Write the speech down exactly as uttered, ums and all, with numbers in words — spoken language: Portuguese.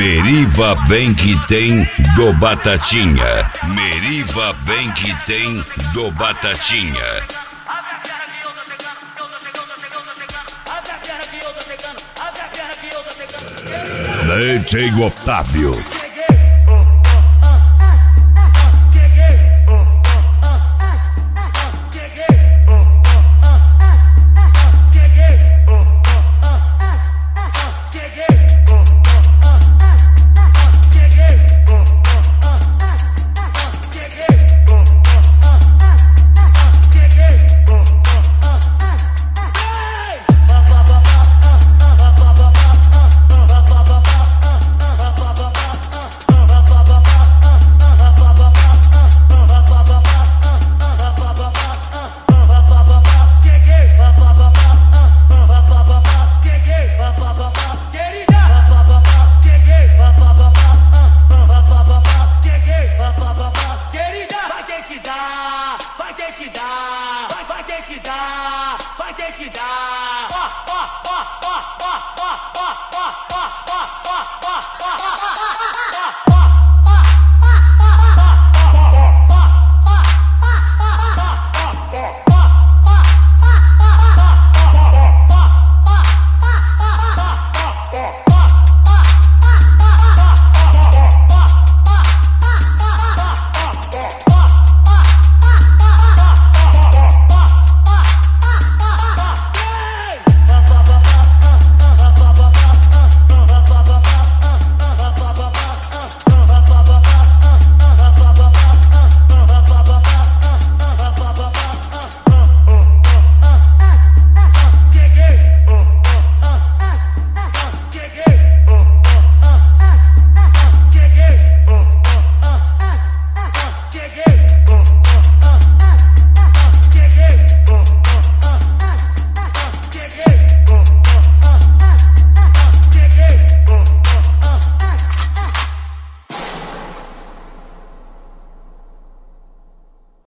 Meriva vem que tem do Batatinha. Meriva vem que tem do Batatinha. Abre a perna que eu tô chegando, eu tô chegando, tô chegando, tô chegando. Abre a perna que eu tô chegando, abre a perna que eu tô chegando. D J Otávio. Vai ter que dar, vai ter que dar, vai ter que dar.